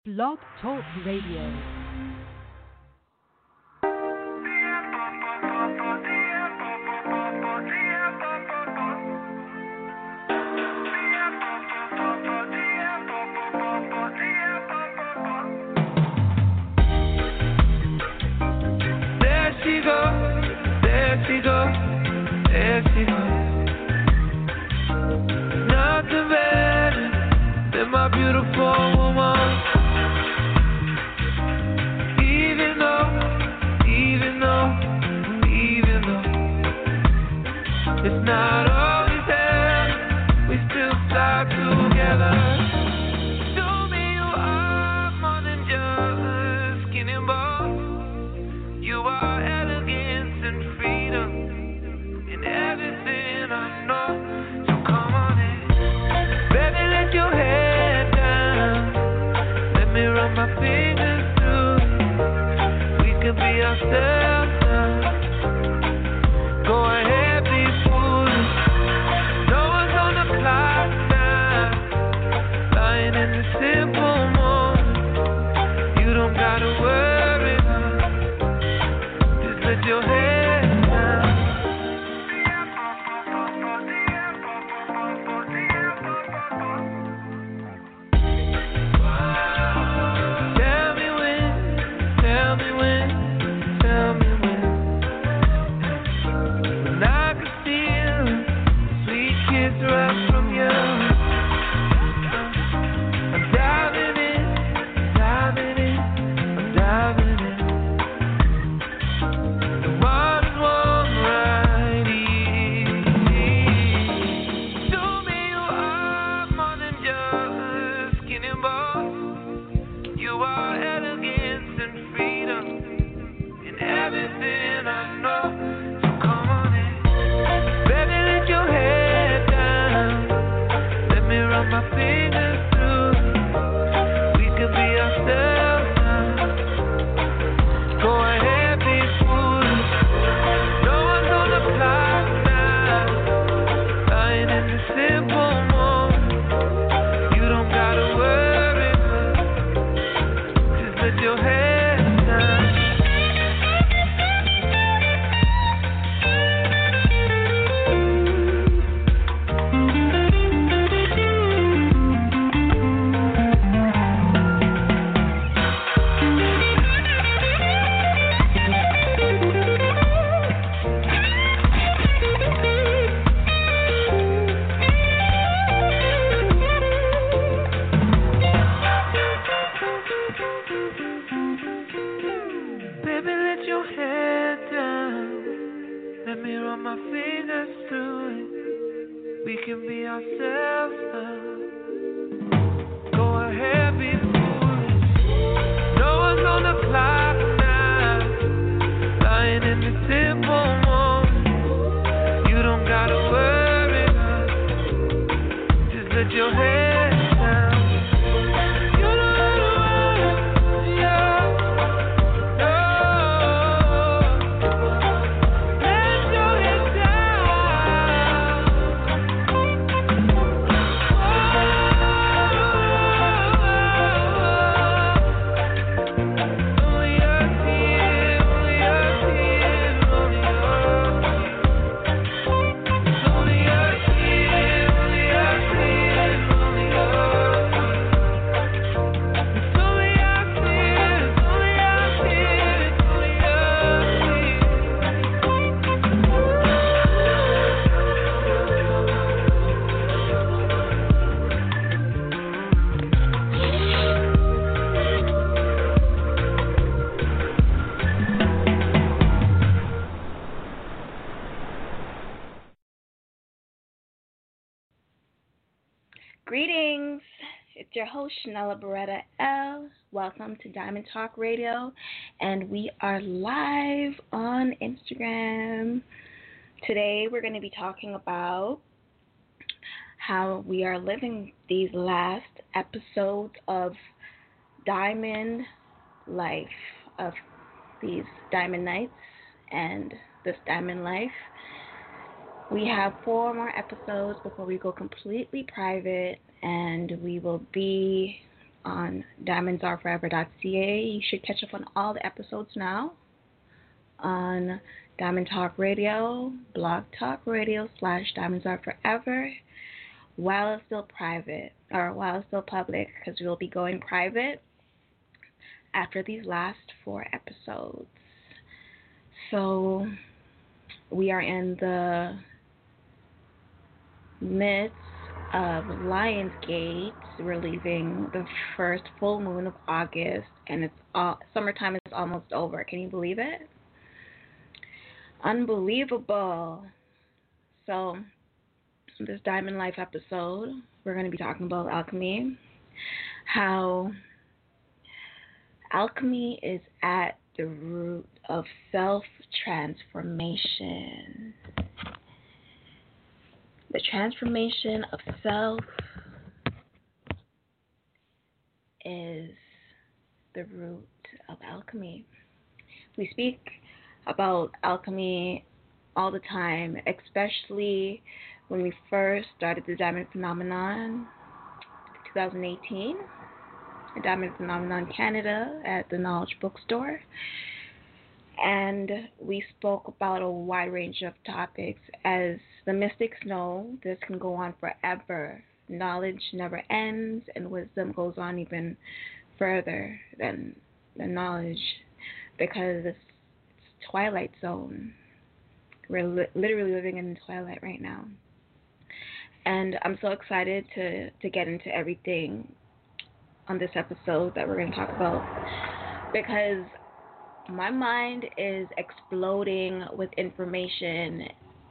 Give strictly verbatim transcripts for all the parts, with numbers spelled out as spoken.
Blog Talk Radio. My beautiful woman, even though, even though, even though it's not always there, we still fly together. Show me you are more than just skin and bones. You are elegance and freedom in everything I know. So come on in, baby, let your head run my fingers through it. We could be ourselves now. Go ahead, be foolish. No one's on the clock now. Lying in the simple moment. You don't gotta worry now. Just let your head down. Greetings, it's your host Chanela Beretta L. Welcome to Diamond Talk Radio, and we are live on Instagram. Today we're going to be talking about how we are living these last episodes of Diamond Life, of these Diamond Nights and this Diamond Life. We have four more episodes before we go completely private, and we will be on diamonds are forever dot c a. You should catch up on all the episodes now on Diamond Talk Radio, Blog Talk Radio slash Diamonds Are Forever, while it's still private, or while it's still public, because we'll be going private after these last four episodes. So we are in the midst of Lionsgate. We're leaving the first full moon of August, and it's all, summertime is almost over. Can you believe it? Unbelievable. So this Diamond Life episode, we're going to be talking about alchemy, how alchemy is at the root of self-transformation. The transformation of self is the root of alchemy. We speak about alchemy all the time, especially when we first started the Diamond Phenomenon in twenty eighteen, the Diamond Phenomenon Canada at the Knowledge Bookstore. And we spoke about a wide range of topics. As the mystics know, this can go on forever. Knowledge never ends, and wisdom goes on even further than the knowledge, because it's, it's Twilight Zone. We're li- literally living in the twilight right now. And I'm so excited to, to get into everything on this episode that we're going to talk about, because my mind is exploding with information.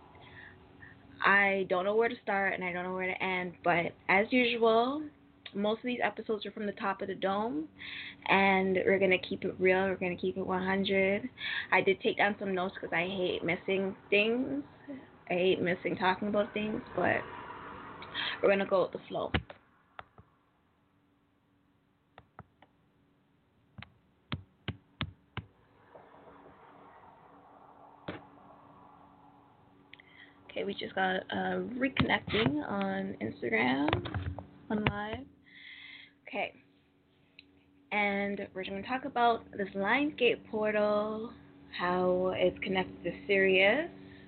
I don't know where to start and I don't know where to end, but as usual, most of these episodes are from the top of the dome, and we're going to keep it real. We're going to keep it one hundred. I did take down some notes because I hate missing things. I hate missing talking about things, but we're going to go with the flow. Okay, we just got uh, reconnecting on Instagram, on live. Okay, and we're going to talk about this Lionsgate portal, how it's connected to Sirius,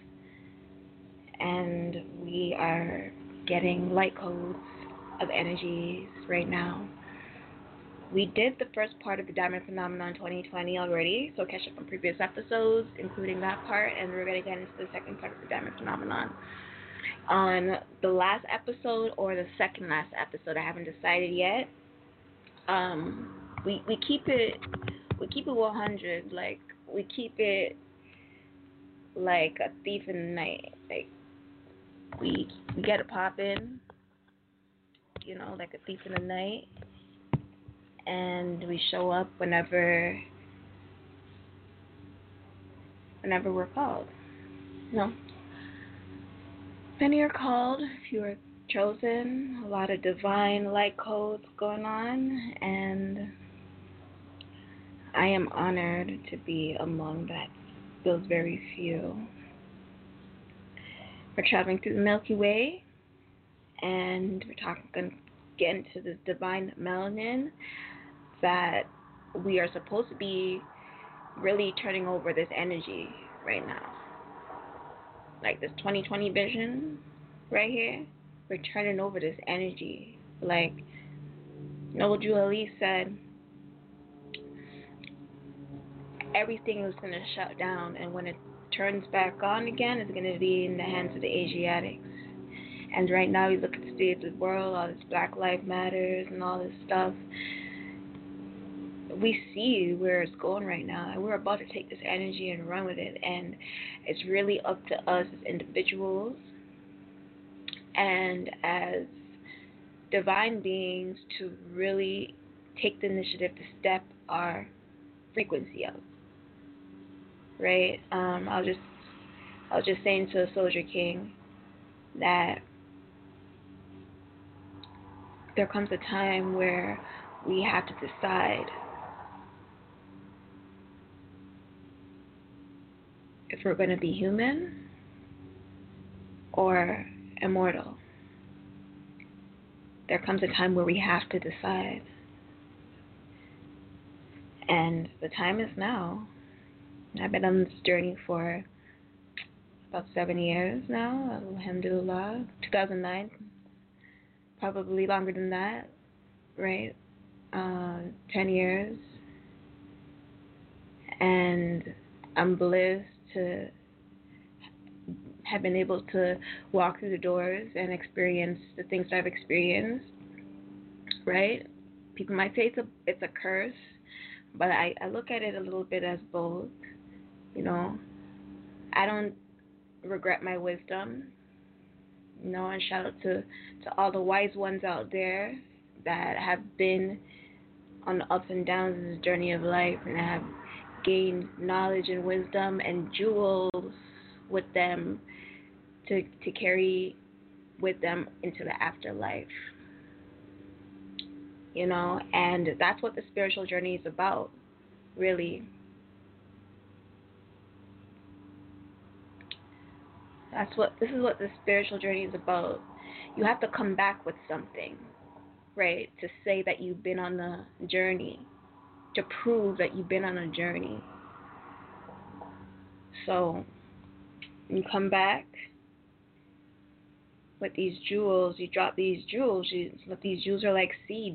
and we are getting light codes of energies right now. We did the first part of the Diamond Phenomenon twenty twenty already, so catch up on previous episodes, including that part, and we're going to get into the second part of the Diamond Phenomenon. On the last episode, or the second last episode, I haven't decided yet. Um, we we keep it we keep it one hundred, like we keep it like a thief in the night. Like we we get it poppin', you know, like a thief in the night. And we show up whenever whenever we're called. No. Many are called, few are chosen. A lot of divine light codes going on, and I am honored to be among that those very few. We're traveling through the Milky Way, and we're talking going to get into this divine melanin that we are supposed to be really turning over this energy right now. Like this twenty twenty vision right here, we're turning over this energy. Like Noble Drew Ali said, everything is going to shut down, and when it turns back on again, it's going to be in the hands of the Asiatics. And right now, you look at the state of the world, all this Black Lives Matters and all this stuff. We see where it's going right now, and we're about to take this energy and run with it. And it's really up to us as individuals and as divine beings to really take the initiative to step our frequency up. Right? Um, I was just, I was just saying to Soldier King that there comes a time where we have to decide if we're going to be human or immortal. There comes a time where we have to decide. And the time is now. I've been on this journey for about seven years now, alhamdulillah. two thousand nine, probably longer than that, right? Uh, ten years. And I'm blessed to have been able to walk through the doors and experience the things that I've experienced, right? People might say it's a it's a curse, but I, I look at it a little bit as both. You know, I don't regret my wisdom. You know, and shout out to, to all the wise ones out there that have been on the ups and downs of this journey of life and have gained knowledge and wisdom and jewels with them to to carry with them into the afterlife. You know, and that's what the spiritual journey is about, really. That's what this is what the spiritual journey is about. You have to come back with something, right? To say that you've been on the journey, to prove that you've been on a journey. So you come back with these jewels, you drop these jewels, you, these jewels are like seeds.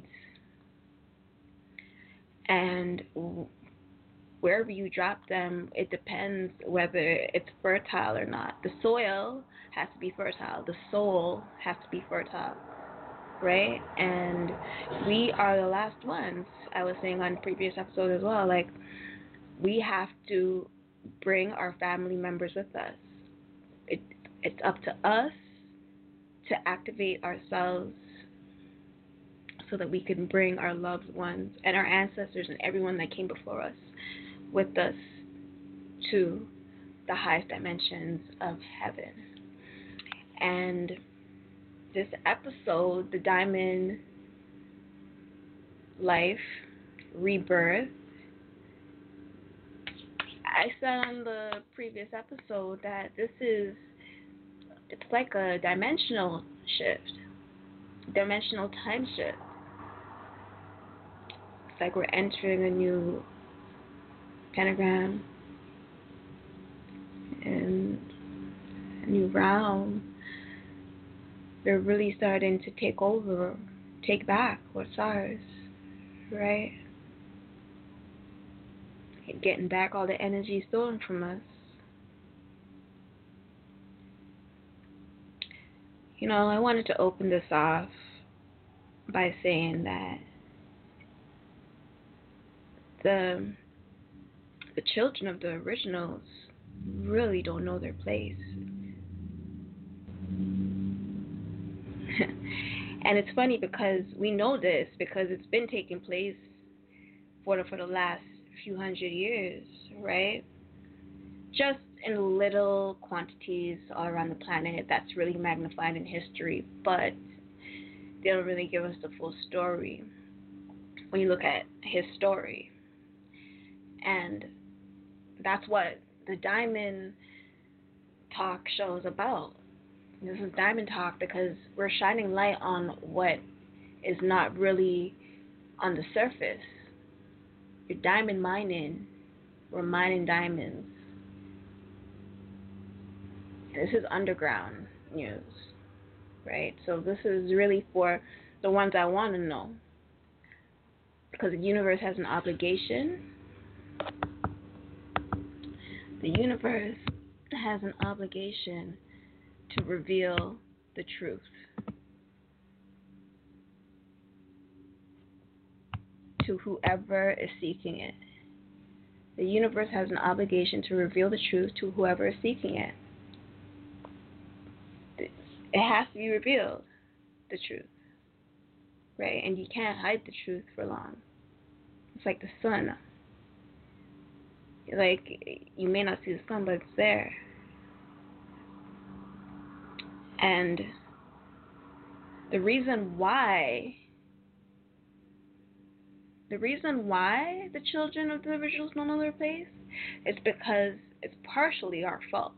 And wherever you drop them, it depends whether it's fertile or not. The soil has to be fertile. The soul has to be fertile, right? And we are the last ones. I was saying on previous episode as well, like, we have to bring our family members with us. It, it's up to us to activate ourselves so that we can bring our loved ones and our ancestors and everyone that came before us with us to the highest dimensions of heaven. And this episode, the Diamond Life Rebirth, I said on the previous episode that this is, it's like a dimensional shift, dimensional time shift. It's like we're entering a new pentagram and a new realm. They're really starting to take over, take back what's ours, right? Getting back all the energy stolen from us. You know, I wanted to open this off by saying that the the children of the originals really don't know their place. And it's funny because we know this because it's been taking place for the, for the last few hundred years, right? Just in little quantities all around the planet that's really magnified in history, but they don't really give us the full story when you look at his story. And that's what the Diamond Talk show is about. This is Diamond Talk because we're shining light on what is not really on the surface. You're diamond mining. We're mining diamonds. And this is underground news, right? So this is really for the ones I want to know. Because the universe has an obligation. The universe has an obligation to reveal the truth. To whoever is seeking it. The universe has an obligation to reveal the truth to whoever is seeking it. It has to be revealed, the truth, right? And you can't hide the truth for long. It's like the sun. Like, you may not see the sun, but it's there. And the reason why, the reason why the children of the originals don't know their place is because it's partially our fault.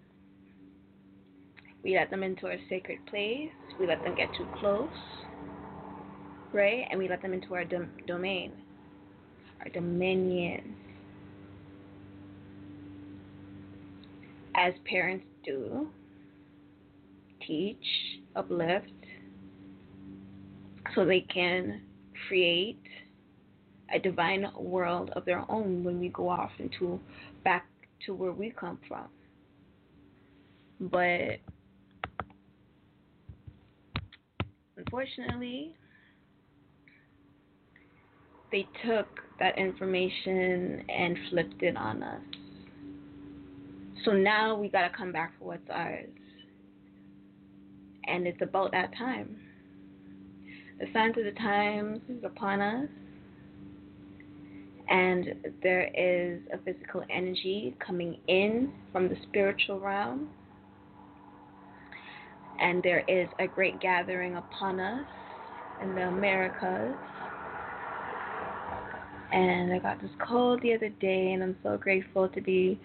We let them into our sacred place. We let them get too close, right? And we let them into our dom- domain. our dominion. As parents do, teach, uplift, so they can create a divine world of their own when we go off into back to where we come from. But unfortunately, they took that information and flipped it on us. So now we gotta come back for what's ours. And it's about that time. The signs of the times is upon us. And there is a physical energy coming in from the spiritual realm. And there is a great gathering upon us in the Americas. And I got this call the other day, and I'm so grateful to be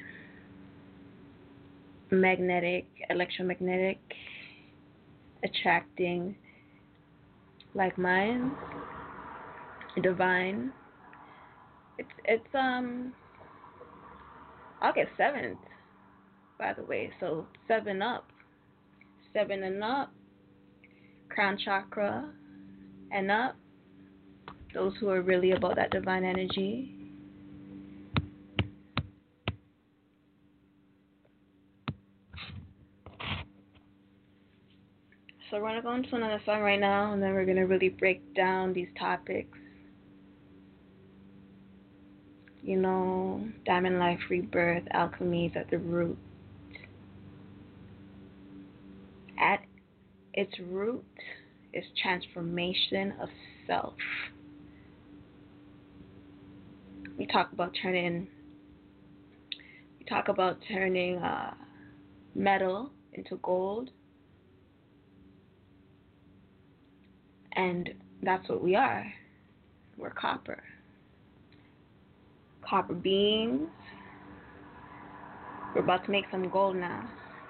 magnetic, electromagnetic, attracting like minds, divine. It's it's um August seventh, by the way. So seven up, seven and up, crown chakra and up. Those who are really about that divine energy. So we're going to go into another song right now, and then we're going to really break down these topics. You know, diamond life, rebirth, alchemy is at the root. At its root is transformation of self. We talk about turning, we talk about turning uh, metal into gold. And that's what we are. We're copper. Copper beings. We're about to make some gold now.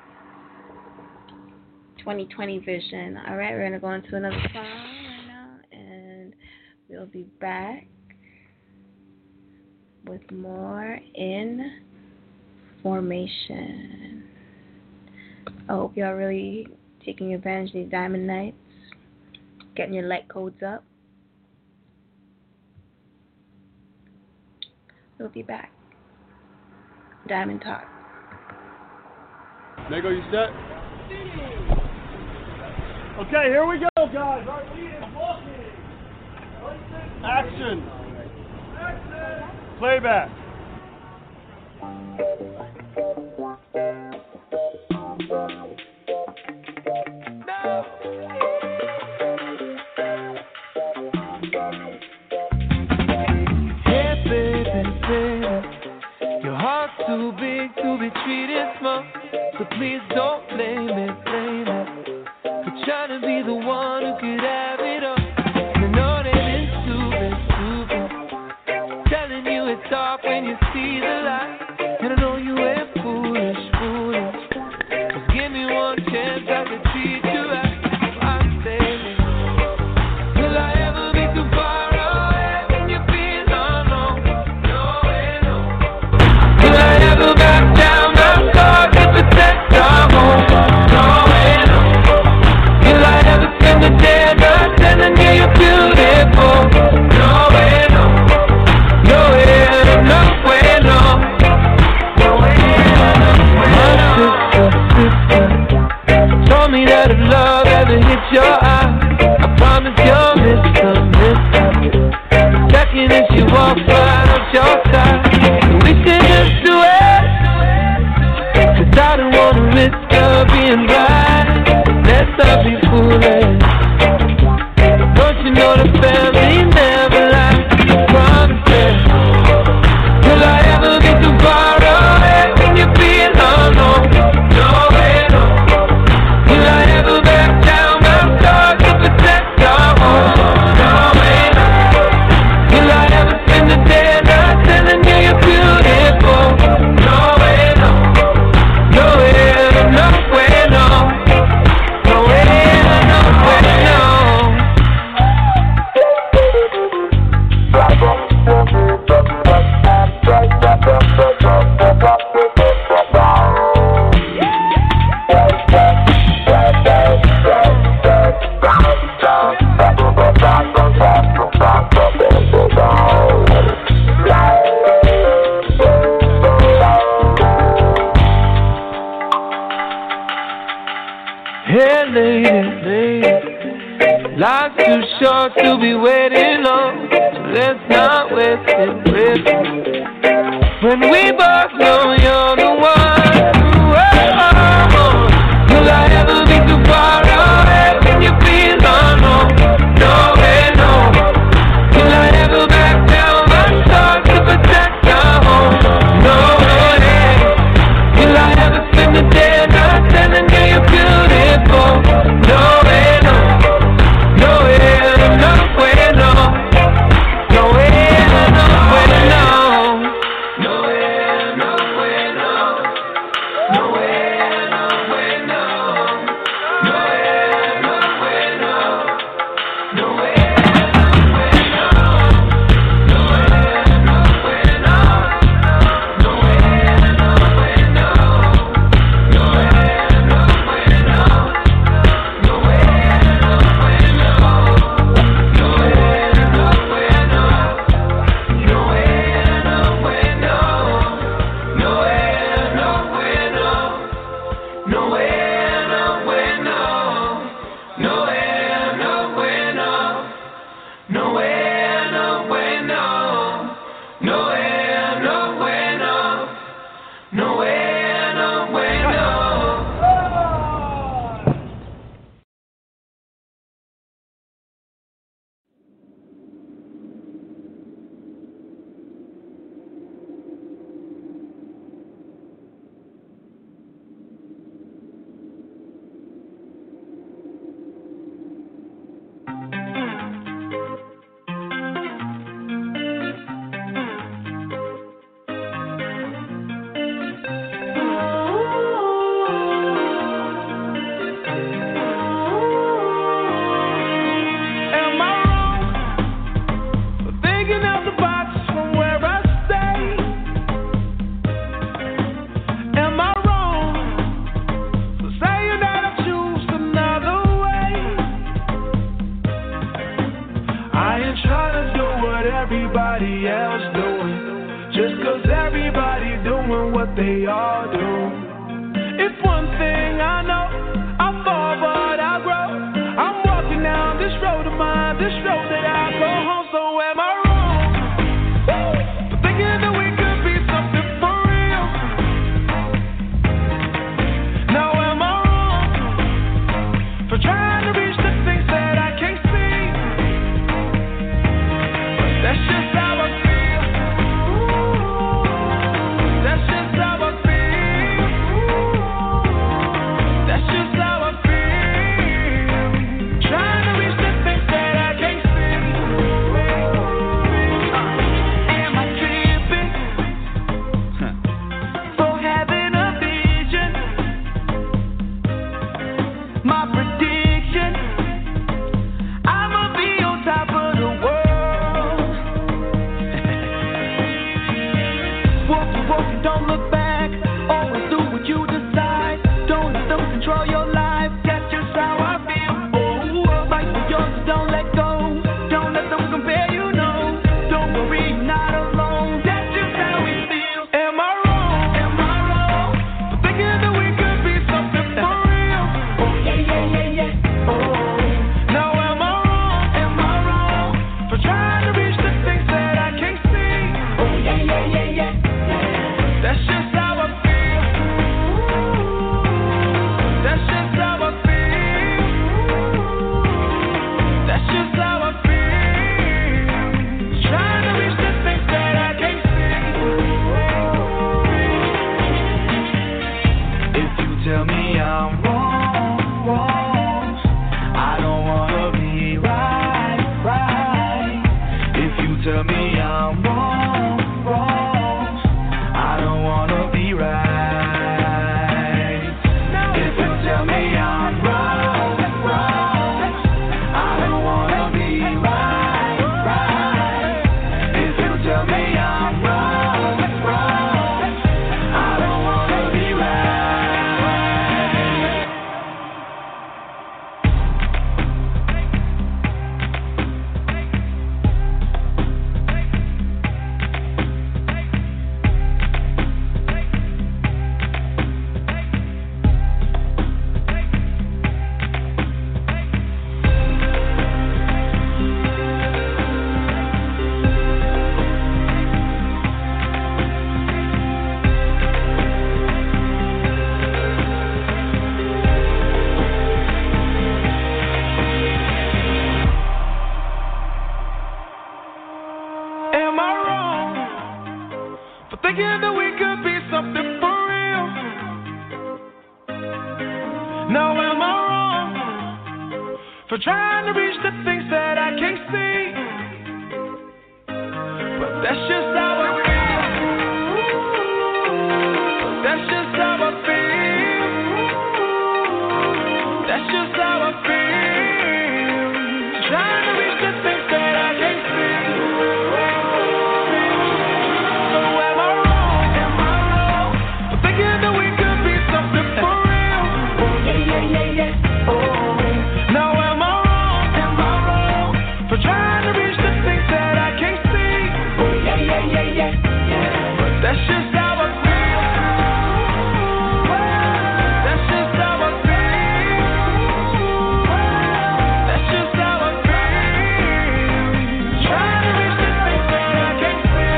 twenty twenty vision. Alright, we're going to go into another song right now. And we'll be back with more information. I hope y'all really taking advantage of these diamond nights. Getting your light codes up. We'll be back. Diamond Talk. Nego, you set? Okay, here we go, guys. Our lead is walking. Action. Action. Playback. Too big to be treated small, so please don't blame it, blame it for trying to be the one who could have it all. I know they've been stupid, stupid, telling you it's dark when you see the light, and I know you ain't foolish, foolish. Just give me one chance, I could treat you right. I'm saying, will I ever be too far away when you feel alone? No way, no. Will I ever back down the door to protect our home? No way, no. Will I ever spend the day not telling you you're beautiful? No way, no. No way, no, no way, no. No way, no, no way, no. My sister, sister told me that if love ever hits your eye, I promise you'll miss her, miss her. The second that she walks right up your side, we should just do it. Cause I don't wanna risk her being right. Let's not be foolish. Don't you know the family never lies? Promise it. Will I ever be too far away when you feel alone? No way, no. Will I ever back down my door to protect our home? No way, no. Will I ever spend the day not telling you you're beautiful? No way, no. No way, no way, no. Life's too short to be waiting long, so let's not waste it with me. When we both know you're the one. Whoa, will I ever be too far away when you feel alone? No way, no. Will I ever back down my thoughts to protect our home? No way. Will I ever spend the day not telling you you're beautiful? No way, no. No way, no way, no. No way, no way, no. No way, no way, no. No way, no way, no. No way, no way, no. No way, no way, no. No way, no way, no. No way, no way, no. No way, no way, no. No way, no way, no. No way, no way, no. No way, no way, no. No way, no way, no. No way, no way, no. No way, no way, no. No way, no way, no. No way, no way, no. No way, no way, no. Am I wrong for thinking out the box from where I stay? Am I wrong for saying that I choose another way? I ain't trying to do what everybody else doing, just 'cause everybody doing what they all do. It's one thing I know, I fall but I grow. I'm walking down this road of mine, this road that I go home. So am I wrong for thinking that we could be something for real? Now am I wrong for trying to reach the things that I can't see? But that's just how I feel. That's just how I feel. That's just how I feel. Trying to reach the things that I can't see. Am I tripping for having a vision? My prediction, I'ma be on top of the world. Walk, walk, don't look back. Always do what you decide. Don't let them control your life. That's just how I feel. Oh, fight for yours, don't let go. Don't let them compare you, no. Don't worry, you're not alone. That's just how we feel. Am I wrong? Am I wrong for thinking that we could be something for real? Oh, yeah, yeah, yeah, yeah. Oh, now am I wrong? Am I wrong for trying to reach the things that I can't see? Oh, yeah, yeah, yeah, yeah. That's just how I feel. That's just thinking that we could be something for real. Now am I wrong for trying to reach the things that I can't see? But that's just how I feel. That's just how I feel. That's just how I feel. Trying to reach the things that I can't see. So am I wrong? Am I wrong for thinking that we could be something for real? Oh yeah, yeah, yeah, yeah. Oh. Now am I wrong? Am I wrong for trying to reach the things that I can't see? Oh yeah, yeah, yeah, yeah, yeah. But that's just how I feel. That's just how I feel. That's just how I feel. Trying to reach the things that I can't see.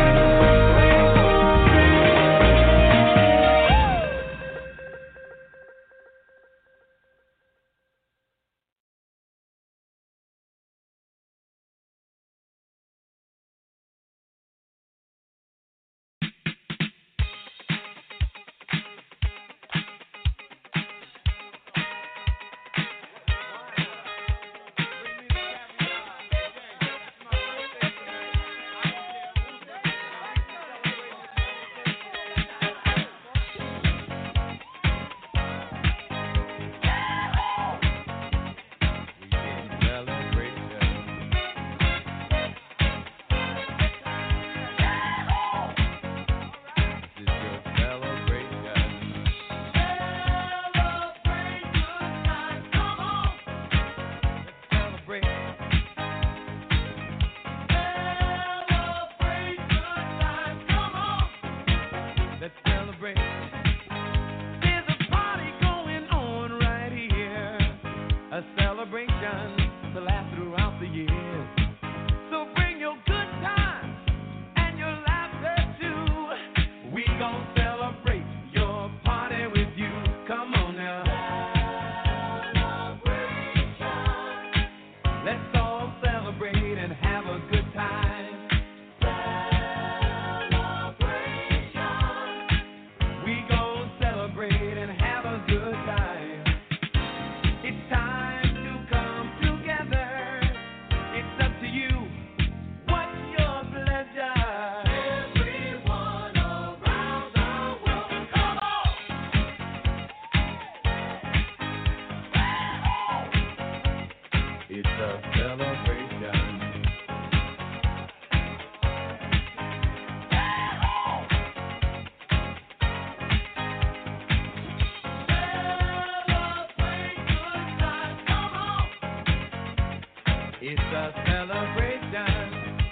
Let's celebrate. There's a party going on right here, a celebration to last throughout the year. So bring your good times and your laughter too. We gon' celebrate your party with you. Come on now. Celebration. Let's all celebrate and have a good time. It's a celebration.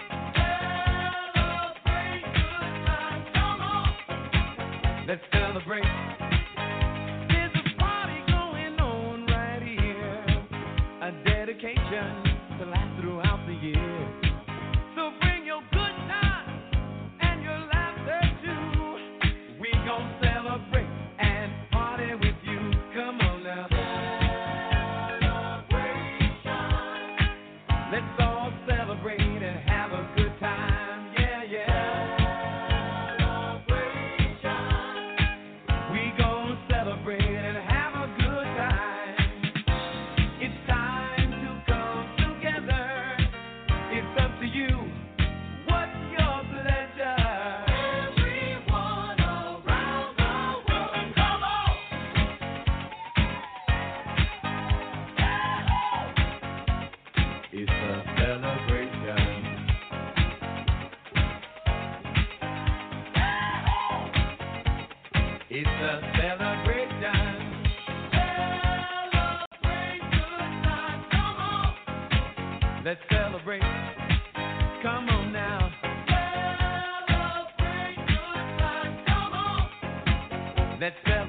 Celebrate good times, come on. Let's celebrate. There's a party going on right here, a dedication to last throughout the year. So bring your good times and your laughter too. We gon' celebrate and party with you. Come on now. Let's all celebrate and have a good time, yeah, yeah. Celebration. We gon' celebrate and have a good time. It's time to come together. It's up to you. What's your pleasure? Everyone around the world, come on. It's a celebration. It's a celebration. Celebrate good times, come on. Let's celebrate. Come on now. Celebrate good times, come on. Let's celebrate.